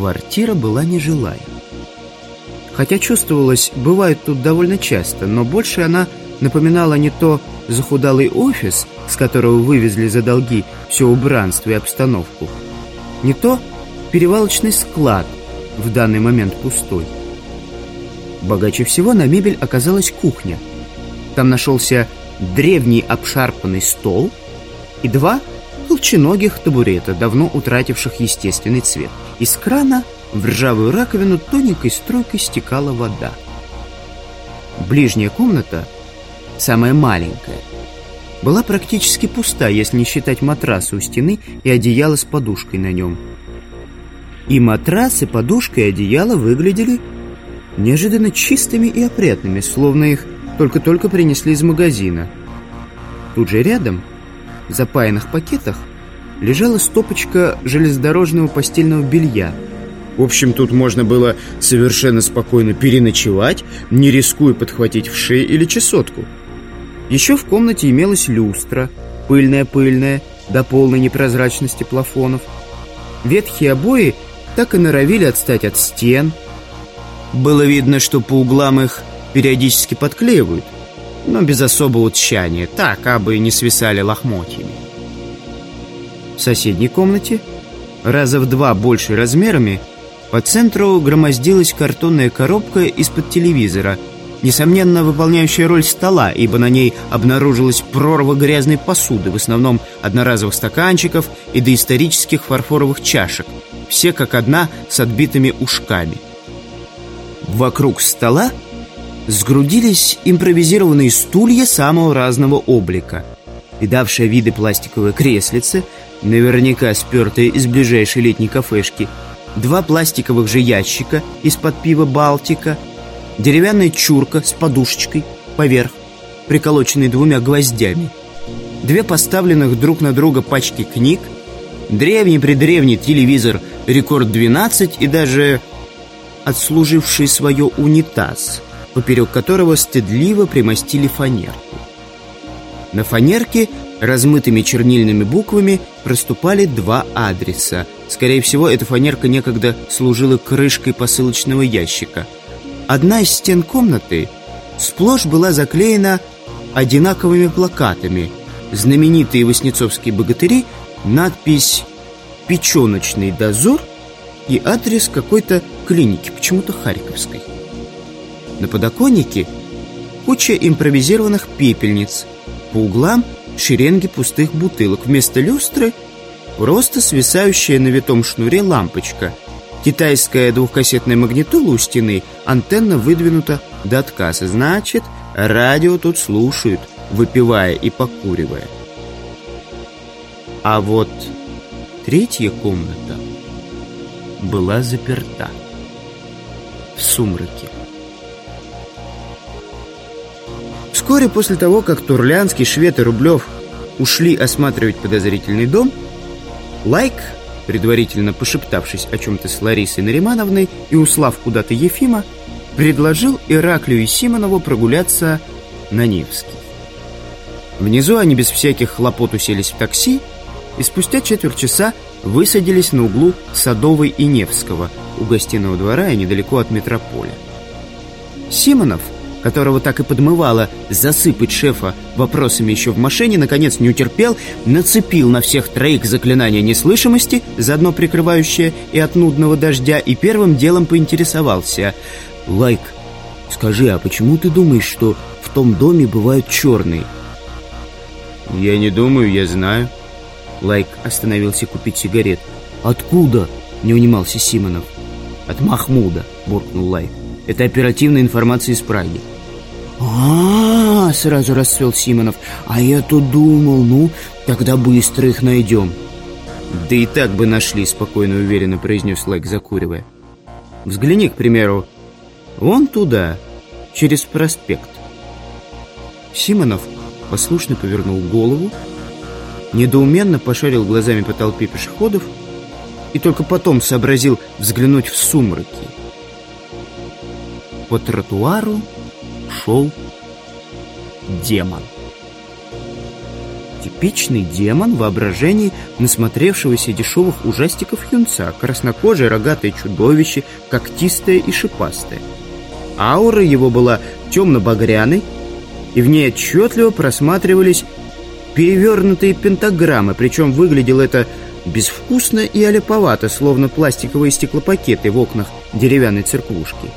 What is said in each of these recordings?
Квартира была нежилая. Хотя чувствовалось, бывает тут довольно часто, но больше она напоминала не то захудалый офис, с которого вывезли за долги все убранство и обстановку, не то перевалочный склад, в данный момент пустой. Богаче всего на мебель оказалась кухня. Там нашелся древний обшарпанный стол и два колченогих табурета, давно утративших естественный цвет. Из крана в ржавую раковину тоненькой струйкой стекала вода. Ближняя комната, самая маленькая, была практически пуста, если не считать матраса у стены и одеяла с подушкой на нем. И матрас, и подушка, и одеяло выглядели неожиданно чистыми и опрятными, словно их только-только принесли из магазина. Тут же рядом, в запаянных пакетах, лежала стопочка железнодорожного постельного белья. В общем, тут можно было совершенно спокойно переночевать, не рискуя подхватить вши или чесотку. Еще в комнате имелась люстра, пыльная-пыльная, до полной непрозрачности плафонов. Ветхие обои так и норовили отстать от стен. Было видно, что по углам их периодически подклеивают, но без особого тщания, так, абы не свисали лохмотьями. В соседней комнате, раза в 2 больше размерами, по центру громоздилась картонная коробка из-под телевизора, несомненно выполняющая роль стола, ибо на ней обнаружилась прорва грязной посуды, в основном одноразовых стаканчиков и доисторических фарфоровых чашек, все как одна с отбитыми ушками. Вокруг стола сгрудились импровизированные стулья самого разного облика, видавшие виды пластиковое креслице, наверняка спертое из ближайшей летней кафешки, 2 пластиковых же ящика из-под пива «Балтика», деревянная чурка с подушечкой поверх, приколоченной 2 гвоздями, 2 поставленных друг на друга пачки книг, древний-предревний телевизор «Рекорд-12» и даже отслуживший свое унитаз, поперек которого стыдливо примостили фанерку. На фанерке размытыми чернильными буквами проступали 2 адреса. Скорее всего, эта фанерка некогда служила крышкой посылочного ящика. Одна из стен комнаты сплошь была заклеена одинаковыми плакатами. Знаменитые воснецовские богатыри, надпись «Печеночный дозор» и адрес какой-то клиники, почему-то харьковской. На подоконнике куча импровизированных пепельниц, по углам шеренги пустых бутылок, вместо люстры просто свисающая на витом шнуре лампочка. Китайская 2-кассетная магнитола у стены, антенна выдвинута до отказа. Значит, радио тут слушают, выпивая и покуривая. А вот 3-я комната была заперта в сумраке. Вскоре после того, как Турлянский, Швед и Рублев ушли осматривать подозрительный дом, Лайк, предварительно пошептавшись о чем-то с Ларисой Наримановной и услав куда-то Ефима, предложил Ираклию и Симонову прогуляться на Невский. Внизу они без всяких хлопот уселись в такси и спустя 1/4 часа высадились на углу Садовой и Невского, у гостиного двора и недалеко от метрополя. Симонов, которого так и подмывало засыпать шефа вопросами еще в машине, наконец не утерпел, нацепил на всех 3 заклинание неслышимости, заодно прикрывающее и от нудного дождя, и первым делом поинтересовался: «Лайк, скажи, а почему ты думаешь, что в том доме бывают черные?» «Я не думаю, я знаю». Лайк остановился купить сигарет. «Откуда?» — не унимался Симонов. «От Махмуда», — буркнул Лайк. «Это оперативная информация из Праги». Сразу расцвел Симонов. «А я-то думал, ну, тогда быстро их найдем». «Да и так бы нашли», — спокойно и уверенно произнес Лайк, закуривая. «Взгляни, к примеру, вон туда, через проспект». Симонов послушно повернул голову, недоуменно пошарил глазами по толпе пешеходов и только потом сообразил взглянуть в сумраки. По тротуару шел демон. Типичный демон в воображении насмотревшегося дешевых ужастиков юнца. Краснокожее рогатое чудовище, когтистое и шипастое. Аура его была темно-багряной, и в ней отчетливо просматривались перевернутые пентаграммы, причем выглядело это безвкусно и аляповато, словно пластиковые стеклопакеты в окнах деревянной церквушки.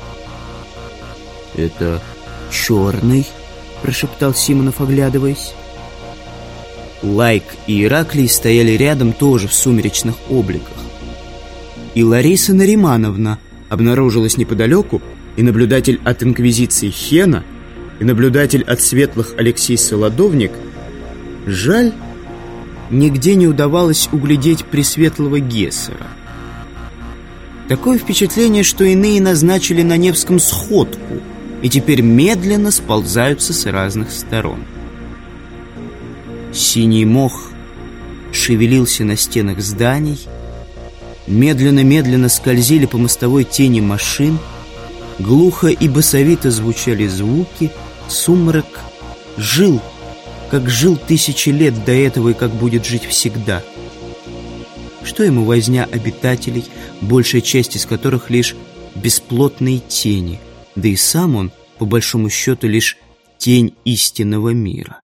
«Это черный», — прошептал Симонов, оглядываясь. Лайк и Ираклий стояли рядом тоже в сумеречных обликах. И Лариса Наримановна обнаружилась неподалеку, и наблюдатель от Инквизиции Хена, и наблюдатель от Светлых Алексей Солодовник. Жаль, нигде не удавалось углядеть Пресветлого Гессера. Такое впечатление, что иные назначили на Невском сходку и теперь медленно сползаются с разных сторон. Синий мох шевелился на стенах зданий, медленно-медленно скользили по мостовой тени машин, глухо и басовито звучали звуки, сумрак жил, как жил тысячи лет до этого и как будет жить всегда. Что ему возня обитателей, большая часть из которых лишь бесплотные тени, да и сам он, по большому счету, лишь тень истинного мира.